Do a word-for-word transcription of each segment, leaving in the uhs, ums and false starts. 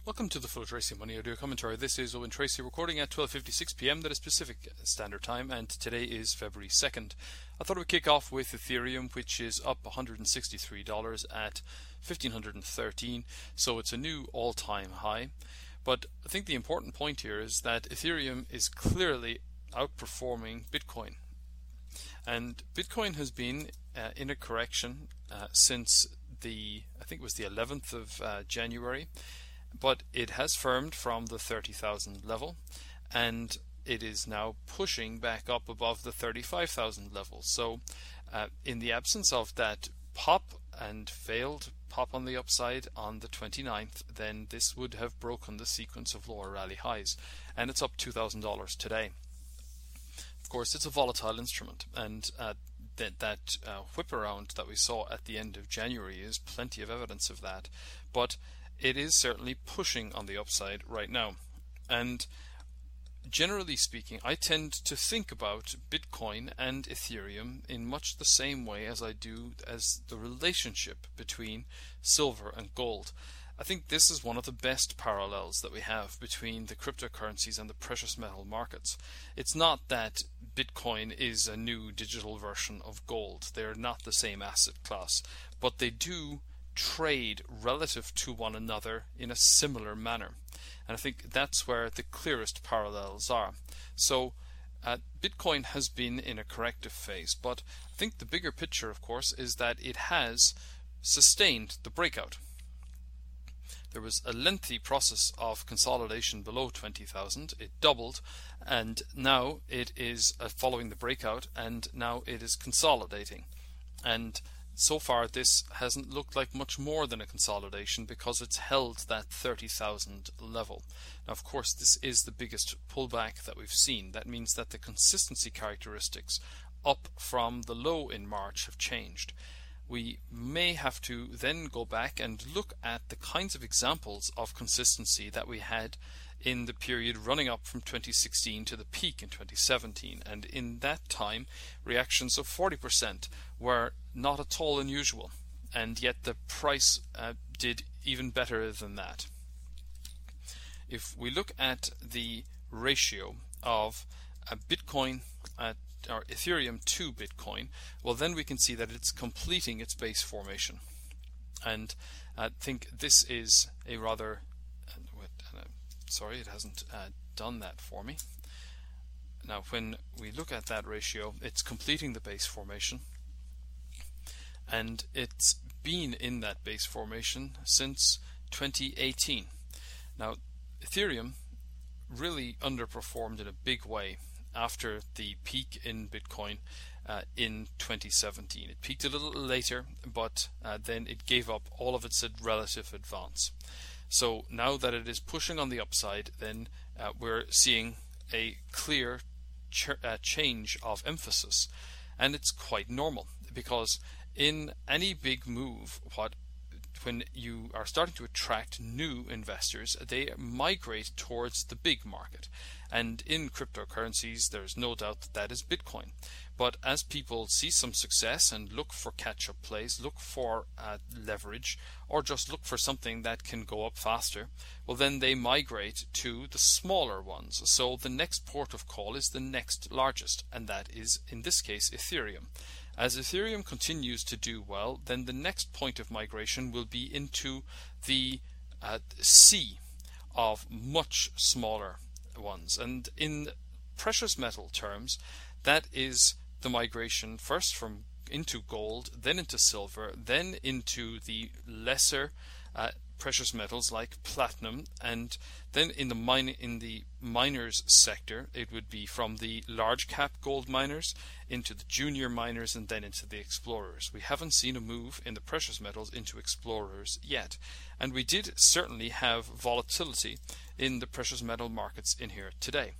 Welcome to the Full Tracy Money Audio Commentary. This is Owen Tracy recording at twelve fifty-six p m that is Pacific Standard Time, and today is February second. I thought we'd kick off with Ethereum, which is up one hundred sixty-three dollars at fifteen thirteen, so it's a new all-time high. But I think the important point here is that Ethereum is clearly outperforming Bitcoin. And Bitcoin has been uh, in a correction uh, since the, I think it was the eleventh of uh, January. But it has firmed from the thirty thousand level, and it is now pushing back up above the thirty-five thousand level. So uh, in the absence of that pop and failed pop on the upside on the twenty-ninth, then this would have broken the sequence of lower rally highs, and it's up two thousand dollars today. Of course, it's a volatile instrument, and uh, that, that uh, whip around that we saw at the end of January is plenty of evidence of that. But it is certainly pushing on the upside right now. And generally speaking, I tend to think about Bitcoin and Ethereum in much the same way as I do as the relationship between silver and gold. I think this is one of the best parallels that we have between the cryptocurrencies and the precious metal markets. It's not that Bitcoin is a new digital version of gold. They're not the same asset class, but they do trade relative to one another in a similar manner, and I think that's where the clearest parallels are. So uh, Bitcoin has been in a corrective phase, but I think the bigger picture, of course, is that it has sustained the breakout. There was a lengthy process of consolidation below twenty thousand. It doubled, and now it is uh, following the breakout, and now it is consolidating. And so far, this hasn't looked like much more than a consolidation because it's held that thirty thousand level. Now, of course, this is the biggest pullback that we've seen. That means that the consistency characteristics up from the low in March have changed. We may have to then go back and look at the kinds of examples of consistency that we had in the period running up from twenty sixteen to the peak in twenty seventeen, and in that time reactions of forty percent were not at all unusual, and yet the price uh, did even better than that. If we look at the ratio of uh, Bitcoin uh, or Ethereum to Bitcoin, well, then we can see that it's completing its base formation, and I think this is a rather uh, sorry, it hasn't uh, done that for me. Now, when we look at that ratio, it's completing the base formation, and it's been in that base formation since twenty eighteen. Now, Ethereum really underperformed in a big way after the peak in Bitcoin uh, in twenty seventeen. It peaked a little later, but uh, then it gave up all of its relative advance. So now that it is pushing on the upside, then uh, we're seeing a clear ch uh, change of emphasis, and it's quite normal, because in any big move, what when you are starting to attract new investors, they migrate towards the big market. And in cryptocurrencies, there's no doubt that that is Bitcoin. But as people see some success and look for catch-up plays, look for uh, leverage, or just look for something that can go up faster, well, then they migrate to the smaller ones. So the next port of call is the next largest, and that is, in this case, Ethereum. As Ethereum continues to do well, then the next point of migration will be into the uh, sea of much smaller ones. And in precious metal terms, that is the migration first from into gold, then into silver, then into the lesser uh, precious metals like platinum, and then in the mine in the miners sector, it would be from the large cap gold miners into the junior miners and then into the explorers. We haven't seen a move in the precious metals into explorers yet, and we did certainly have volatility in the precious metal markets in here today.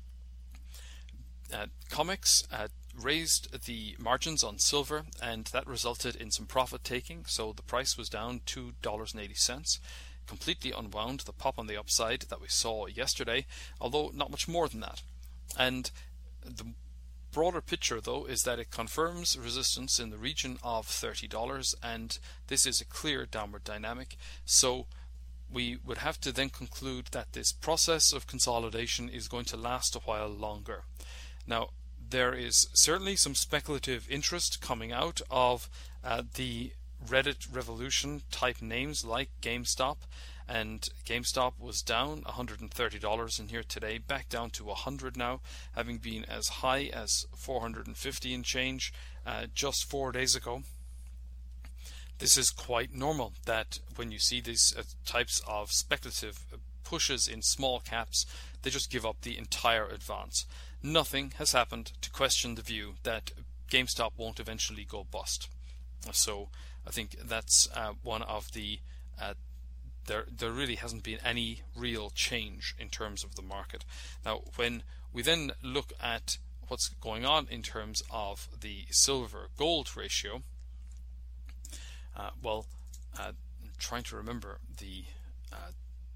Uh, COMEX uh, raised the margins on silver, and that resulted in some profit taking, so the price was down two dollars and eighty cents, completely unwound the pop on the upside that we saw yesterday, although not much more than that. And the broader picture, though, is that it confirms resistance in the region of thirty dollars, and this is a clear downward dynamic. So we would have to then conclude that this process of consolidation is going to last a while longer. Now, there is certainly some speculative interest coming out of uh, the Reddit revolution type names like GameStop, and GameStop was down one hundred thirty dollars in here today, back down to one hundred now, having been as high as four hundred fifty and change uh, just four days ago. This is quite normal that when you see these uh, types of speculative pushes in small caps, they just give up the entire advance. Nothing has happened to question the view that GameStop won't eventually go bust. So I think that's uh, one of the uh, there there really hasn't been any real change in terms of the market. Now, when we then look at what's going on in terms of the silver gold ratio, uh, well, uh, I'm trying to remember the uh,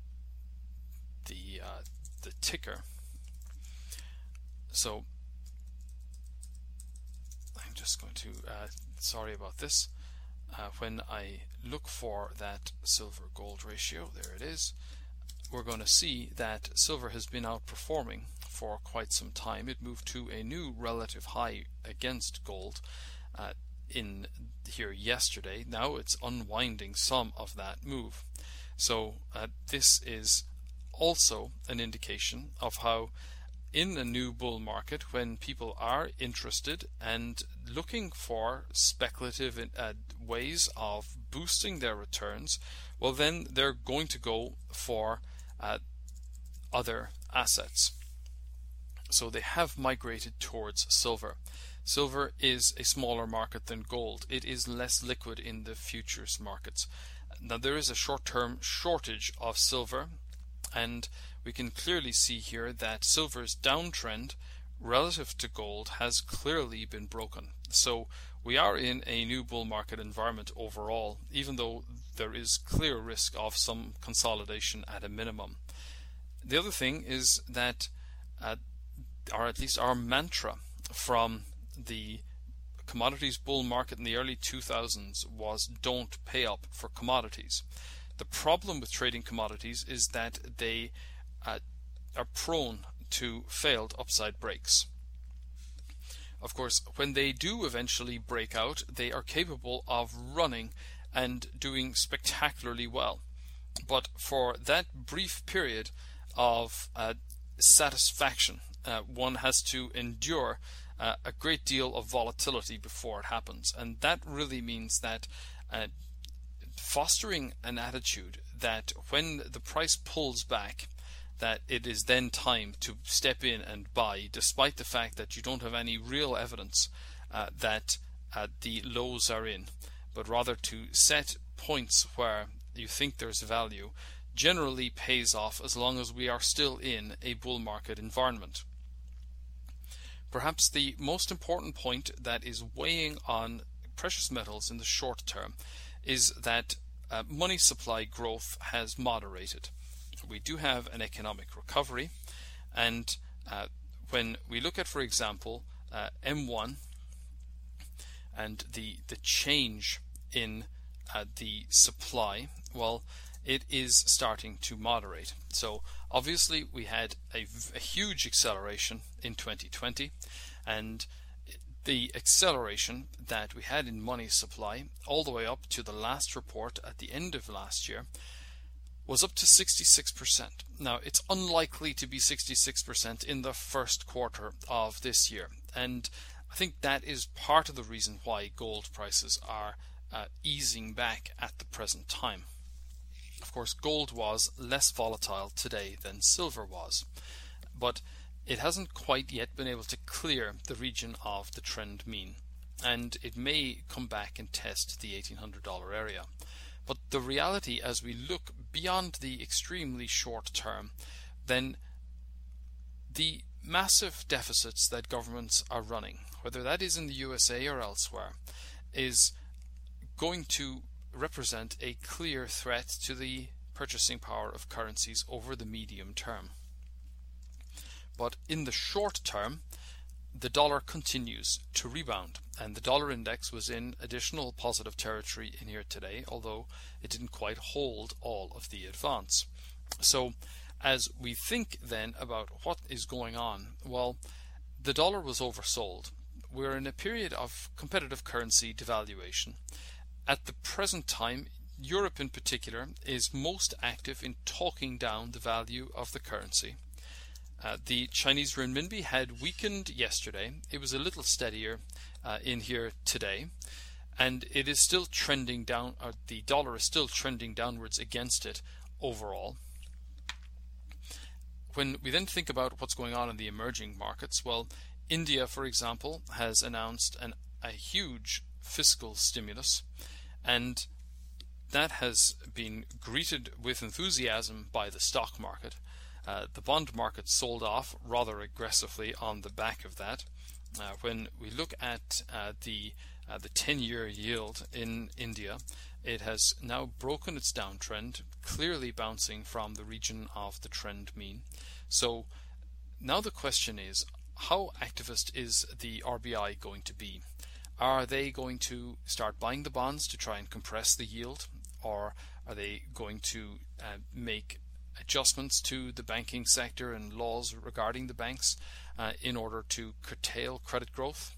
the uh, the ticker. So I'm just going to uh, sorry about this. Uh, when I look for that silver gold ratio, there it is, we're going to see that silver has been outperforming for quite some time. It moved to a new relative high against gold uh, in here yesterday. Now it's unwinding some of that move. So uh, this is also an indication of how in a new bull market, when people are interested and looking for speculative uh, ways of boosting their returns, well, then they're going to go for uh, other assets. So they have migrated towards silver. Silver is a smaller market than gold. It is less liquid in the futures markets. Now, there is a short-term shortage of silver, and we can clearly see here that silver's downtrend relative to gold has clearly been broken. So we are in a new bull market environment overall, even though there is clear risk of some consolidation at a minimum. The other thing is that, uh, or at least our mantra from the commodities bull market in the early two thousands was don't pay up for commodities. The problem with trading commodities is that they uh, are prone to failed upside breaks. Of course, when they do eventually break out, they are capable of running and doing spectacularly well. But for that brief period of uh, satisfaction, uh, one has to endure uh, a great deal of volatility before it happens. And that really means that uh, fostering an attitude that when the price pulls back, that it is then time to step in and buy, despite the fact that you don't have any real evidence uh, that uh, the lows are in, but rather to set points where you think there's value, generally pays off as long as we are still in a bull market environment. Perhaps the most important point that is weighing on precious metals in the short term is that uh, money supply growth has moderated. We do have an economic recovery, and uh, when we look at, for example, uh, M one and the the change in uh, the supply, well, it is starting to moderate. So obviously we had a, a huge acceleration in twenty twenty, and the acceleration that we had in money supply all the way up to the last report at the end of last year was up to sixty-six percent. Now, it's unlikely to be sixty-six percent in the first quarter of this year, and I think that is part of the reason why gold prices are uh, easing back at the present time. Of course, gold was less volatile today than silver was, but it hasn't quite yet been able to clear the region of the trend mean, and it may come back and test the eighteen hundred dollar area. But the reality, as we look beyond the extremely short term, then the massive deficits that governments are running, whether that is in the U S A or elsewhere, is going to represent a clear threat to the purchasing power of currencies over the medium term. But in the short term, the dollar continues to rebound, and the dollar index was in additional positive territory in here today, although it didn't quite hold all of the advance. So as we think then about what is going on, well, the dollar was oversold. We're in a period of competitive currency devaluation. At the present time, Europe in particular is most active in talking down the value of the currency. Uh, the Chinese renminbi had weakened yesterday. It was a little steadier uh, in here today, and it is still trending down, or the dollar is still trending downwards against it overall. When we then think about what's going on in the emerging markets, well, India, for example, has announced an, a huge fiscal stimulus, and that has been greeted with enthusiasm by the stock market. Uh, the bond market sold off rather aggressively on the back of that. Uh, when we look at uh, the uh, the ten-year yield in India, it has now broken its downtrend, clearly bouncing from the region of the trend mean. So now the question is, how activist is the R B I going to be? Are they going to start buying the bonds to try and compress the yield, or are they going to uh, make adjustments to the banking sector and laws regarding the banks uh, in order to curtail credit growth,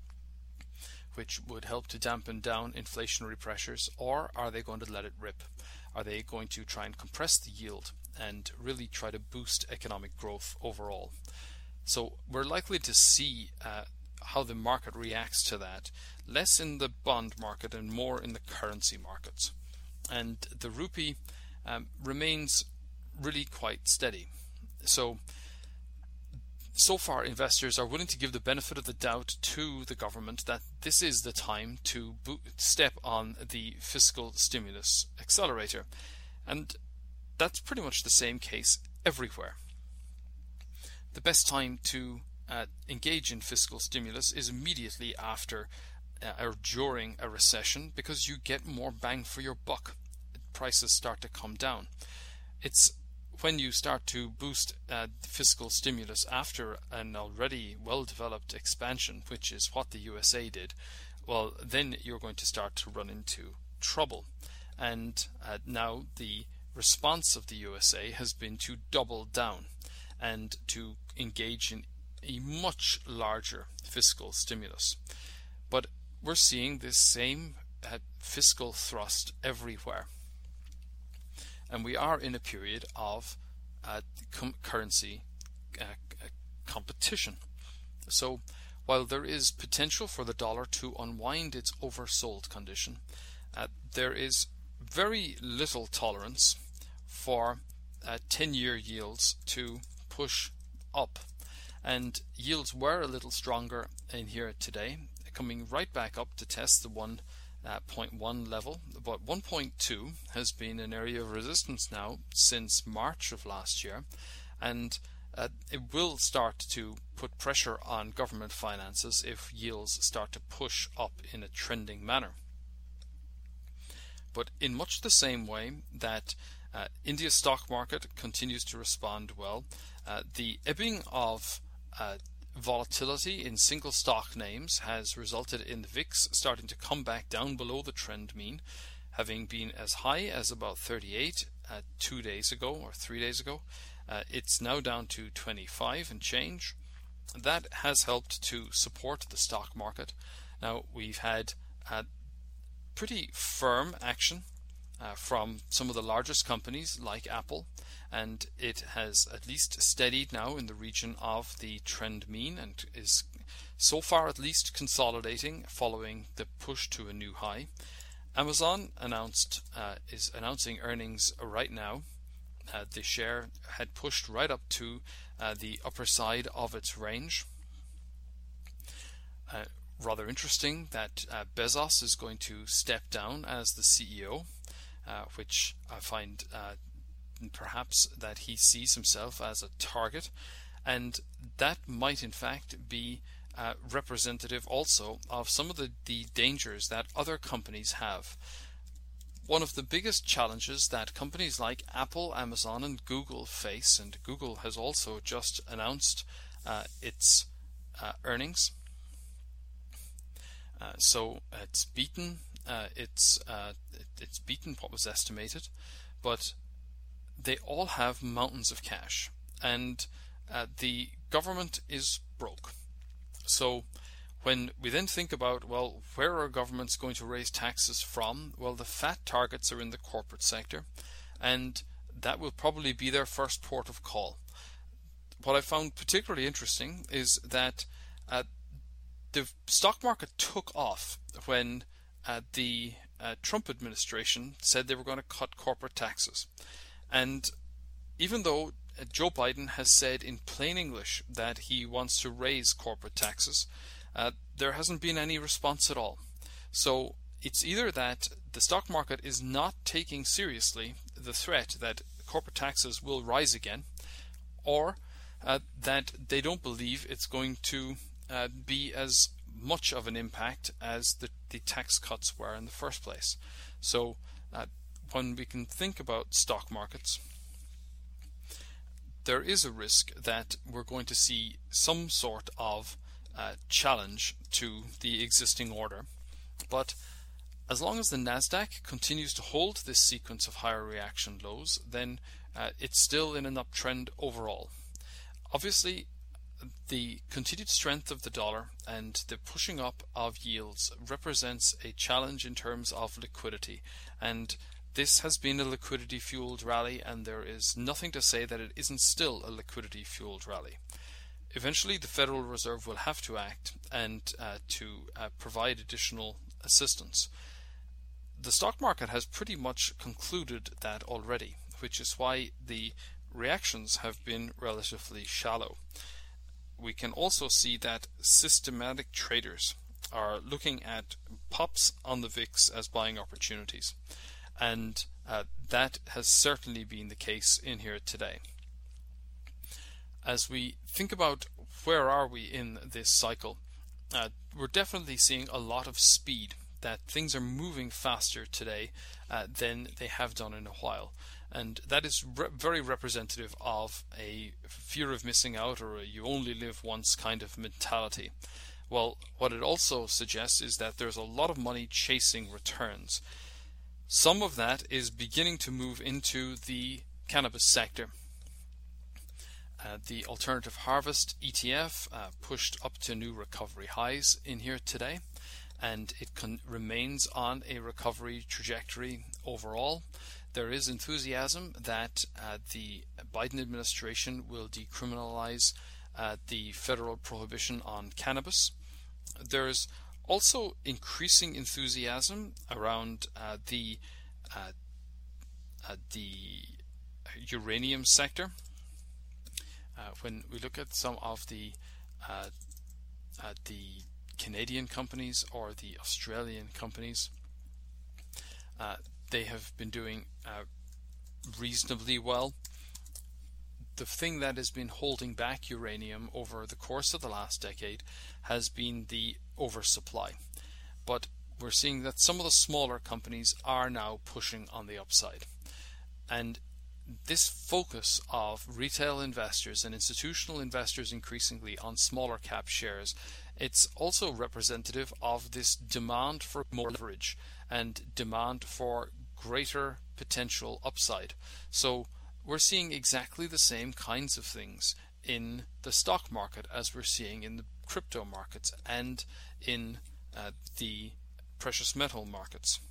which would help to dampen down inflationary pressures? Or are they going to let it rip? Are they going to try and compress the yield and really try to boost economic growth overall? So we're likely to see uh, how the market reacts to that, less in the bond market and more in the currency markets. And the rupee um, remains really quite steady. So, so far investors are willing to give the benefit of the doubt to the government that this is the time to bo- step on the fiscal stimulus accelerator. And that's pretty much the same case everywhere. The best time to uh, engage in fiscal stimulus is immediately after uh, or during a recession, because you get more bang for your buck. Prices start to come down. It's when you start to boost uh, fiscal stimulus after an already well-developed expansion, which is what the U S A did, well, then you're going to start to run into trouble. And uh, now the response of the U S A has been to double down and to engage in a much larger fiscal stimulus. But we're seeing this same uh, fiscal thrust everywhere. And we are in a period of uh, com- currency uh, competition. So while there is potential for the dollar to unwind its oversold condition, uh, there is very little tolerance for uh, ten-year yields to push up. And yields were a little stronger in here today, coming right back up to test the one Uh, zero point one level, but one point two has been an area of resistance now since March of last year, and uh, it will start to put pressure on government finances if yields start to push up in a trending manner. But in much the same way that uh, India's stock market continues to respond well, uh, the ebbing of uh, volatility in single stock names has resulted in the V I X starting to come back down below the trend mean, having been as high as about thirty-eight uh, two days ago or three days ago. Uh, it's now down to twenty-five and change. That has helped to support the stock market. Now we've had uh, pretty firm action uh, from some of the largest companies like Apple, and it has at least steadied now in the region of the trend mean and is so far at least consolidating following the push to a new high. Amazon announced uh, is announcing earnings right now. Uh, the share had pushed right up to uh, the upper side of its range. Uh, rather interesting that uh, Bezos is going to step down as the C E O, uh, which I find uh, perhaps that he sees himself as a target, and that might in fact be uh, representative also of some of the, the dangers that other companies have. One of the biggest challenges that companies like Apple, Amazon and Google face, and Google has also just announced uh, its uh, earnings. Uh, so it's beaten. Uh, it's uh, it, it's beaten what was estimated, but they all have mountains of cash, and uh, the government is broke. So when we then think about, well, where are governments going to raise taxes from? Well, the fat targets are in the corporate sector, and that will probably be their first port of call. What I found particularly interesting is that uh, the stock market took off when uh, the uh, Trump administration said they were going to cut corporate taxes. And even though uh, Joe Biden has said in plain English that he wants to raise corporate taxes, uh, there hasn't been any response at all. So it's either that the stock market is not taking seriously the threat that corporate taxes will rise again, or uh, that they don't believe it's going to uh, be as much of an impact as the, the tax cuts were in the first place. So uh, when we can think about stock markets, there is a risk that we're going to see some sort of uh, challenge to the existing order. But as long as the Nasdaq continues to hold this sequence of higher reaction lows, then uh, it's still in an uptrend overall. Obviously, the continued strength of the dollar and the pushing up of yields represents a challenge in terms of liquidity, and this has been a liquidity fueled rally, and there is nothing to say that it isn't still a liquidity fueled rally. Eventually the Federal Reserve will have to act and uh, to uh, provide additional assistance. The stock market has pretty much concluded that already, which is why the reactions have been relatively shallow. We can also see that systematic traders are looking at pops on the V I X as buying opportunities, and uh, that has certainly been the case in here today. As we think about where are we in this cycle, uh, we're definitely seeing a lot of speed, that things are moving faster today uh, than they have done in a while. And that is re very representative of a fear of missing out, or a you only live once kind of mentality. Well, what it also suggests is that there's a lot of money chasing returns. Some of that is beginning to move into the cannabis sector. Uh, the Alternative Harvest E T F uh, pushed up to new recovery highs in here today, and it con remains on a recovery trajectory overall. There is enthusiasm that uh, the Biden administration will decriminalize uh, the federal prohibition on cannabis. There's also increasing enthusiasm around uh, the uh, uh, the uranium sector. Uh, when we look at some of the uh, uh, the Canadian companies or the Australian companies, uh, they have been doing uh, reasonably well. The thing that has been holding back uranium over the course of the last decade has been the oversupply. But we're seeing that some of the smaller companies are now pushing on the upside. And this focus of retail investors and institutional investors increasingly on smaller cap shares, it's also representative of this demand for more leverage and demand for greater potential upside. So we're seeing exactly the same kinds of things in the stock market as we're seeing in the crypto markets and in uh, the precious metal markets.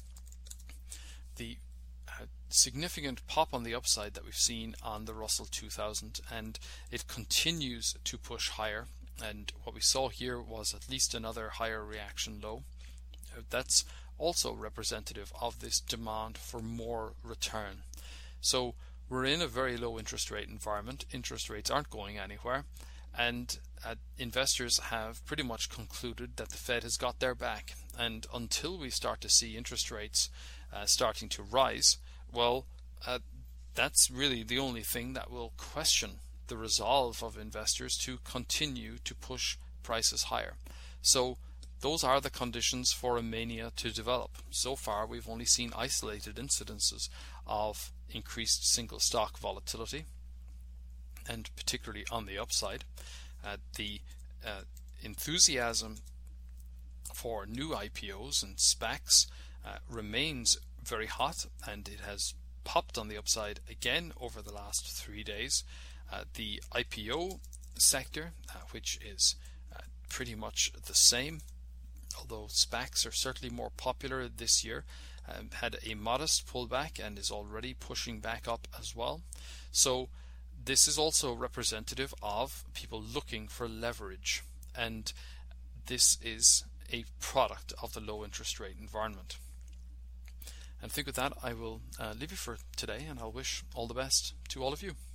The uh, significant pop on the upside that we've seen on the Russell two thousand, and it continues to push higher, and what we saw here was at least another higher reaction low. Uh, that's also representative of this demand for more return. So we're in a very low interest rate environment. Interest rates aren't going anywhere, and uh, investors have pretty much concluded that the Fed has got their back, and until we start to see interest rates uh, starting to rise, well, uh, that's really the only thing that will question the resolve of investors to continue to push prices higher. So those are the conditions for a mania to develop. So far we've only seen isolated incidences of increased single stock volatility, and particularly on the upside. Uh, the uh, enthusiasm for new I P Os and SPACs uh, remains very hot, and it has popped on the upside again over the last three days. Uh, the I P O sector, uh, which is uh, pretty much the same, although SPACs are certainly more popular this year, um, had a modest pullback and is already pushing back up as well. So this is also representative of people looking for leverage, and this is a product of the low interest rate environment. And I think with that I will uh, leave you for today, and I'll wish all the best to all of you.